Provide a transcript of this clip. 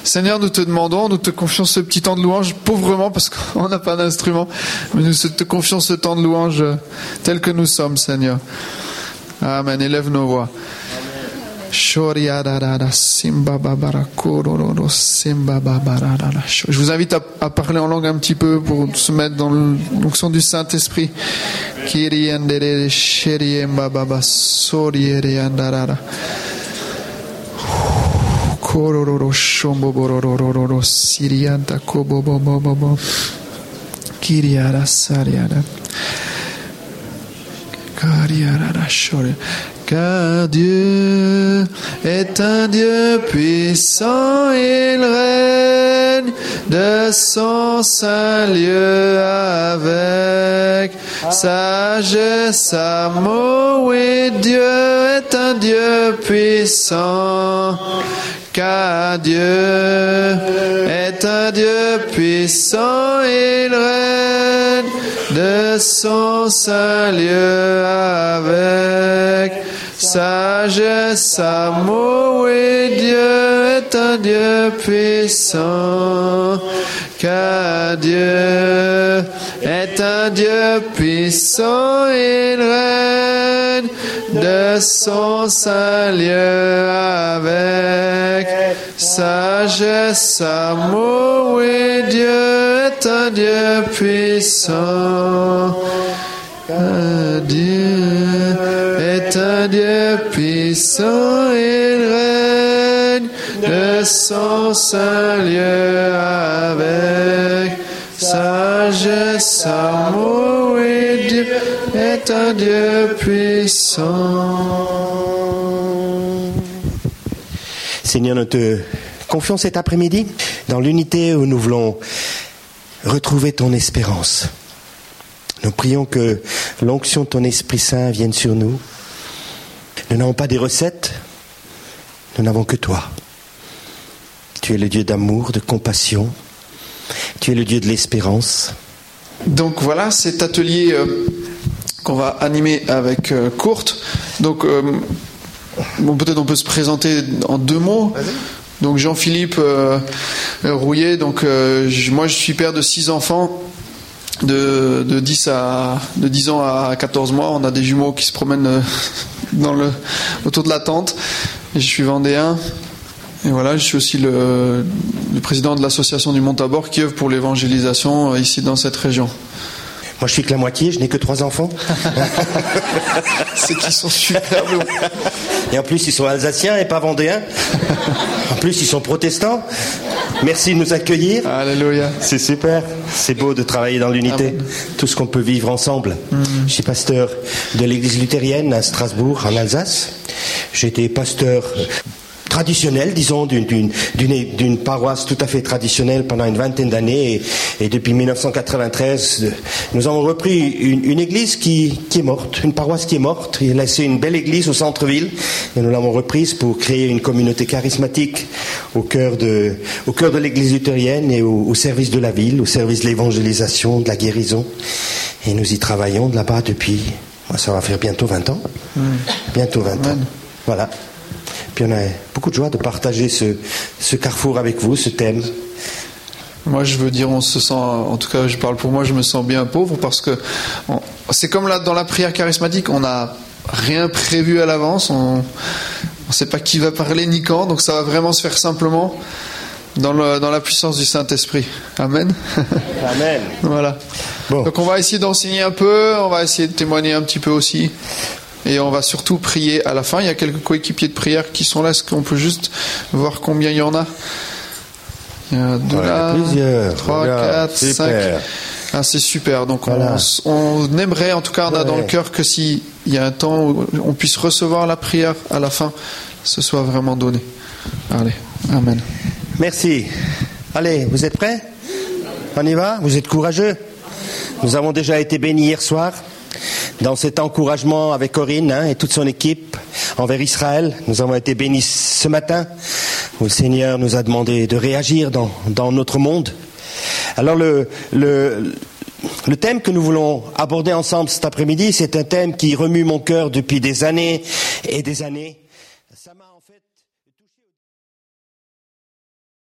Seigneur, nous te demandons, nous te confions ce petit temps de louange, pauvrement parce qu'on n'a pas d'instrument, mais nous te confions ce temps de louange tel que nous sommes, Seigneur. Amen. Élève nos voix. Je vous invite à parler en langue un petit peu pour se mettre dans l'onction du Saint-Esprit. Car Dieu est un Dieu puissant, il règne de son saint lieu avec sagesse, amour. Oui, Dieu est un Dieu puissant. Car Dieu est un Dieu puissant, il règne de son saint lieu avec sagesse, amour. Oui, Dieu est un Dieu puissant. Car Dieu est un Dieu puissant, il règne de son saint lieu avec sagesse, amour. Oui, Dieu est un Dieu puissant. Car Dieu est un Dieu puissant, il règne de son saint lieu avec sagesse, amour. Oui, Dieu est un Dieu puissant. Seigneur, nous te confions cet après-midi dans l'unité où nous voulons retrouver ton espérance. Nous prions que l'onction de ton Esprit Saint vienne sur nous. Nous n'avons pas des recettes, nous n'avons que toi. Tu es le Dieu d'amour, de compassion. Tu es le Dieu de l'espérance. Donc voilà, cet atelier qu'on va animer avec Kurt. Donc peut-être on peut se présenter en 2 mots. Vas-y. Donc Jean-Philippe Rouillet. Donc moi je suis père de 6 enfants. De 10 ans à 14 mois, on a des jumeaux qui se promènent autour de la tente. Et je suis vendéen. Et voilà, je suis aussi le président de l'association du Mont-Tabor qui œuvre pour l'évangélisation ici dans cette région. Moi, je suis que la moitié, je n'ai que 3 enfants. C'est qu'ils sont super bons. Et en plus, ils sont alsaciens et pas vendéens. En plus, ils sont protestants. Merci de nous accueillir. Alléluia. C'est super. C'est beau de travailler dans l'unité. Amen. Tout ce qu'on peut vivre ensemble. Je suis pasteur de l'église luthérienne à Strasbourg, en Alsace. J'ai été pasteur traditionnel, disons, d'une paroisse tout à fait traditionnelle pendant une 20aine d'années. Et depuis 1993, nous avons repris une église qui est morte, une paroisse qui est morte. Il a laissé une belle église au centre-ville. Et nous l'avons reprise pour créer une communauté charismatique au cœur de l'église luthérienne et au service de la ville, au service de l'évangélisation, de la guérison. Et nous y travaillons de là-bas depuis, ça va faire bientôt 20 ans. Bientôt 20 ans. Voilà. Puis on a beaucoup de joie de partager ce carrefour avec vous, ce thème. Moi, je veux dire, on se sent, en tout cas, je parle pour moi, je me sens bien pauvre parce que c'est comme là dans la prière charismatique, on n'a rien prévu à l'avance, on ne sait pas qui va parler ni quand, donc ça va vraiment se faire simplement dans la puissance du Saint-Esprit. Amen. Amen. Voilà. Bon. Donc on va essayer d'enseigner un peu, on va essayer de témoigner un petit peu aussi. Et on va surtout prier à la fin. Il y a quelques coéquipiers de prière qui sont là. Est-ce qu'on peut juste voir combien il y en a? Il y en a 2 là, plusieurs. 3, Regarde, 4, super. 5. Ah, c'est super. Donc voilà. on aimerait, en tout cas, on a dans le cœur que s'il y a un temps où on puisse recevoir la prière à la fin, ce soit vraiment donné. Allez, amen. Merci. Allez, vous êtes prêts? On y va? Vous êtes courageux? Nous avons déjà été bénis hier soir dans cet encouragement avec Corinne et toute son équipe envers Israël. Nous avons été bénis ce matin où le Seigneur nous a demandé de réagir dans notre monde. Alors le thème que nous voulons aborder ensemble cet après-midi, c'est un thème qui remue mon cœur depuis des années et des années.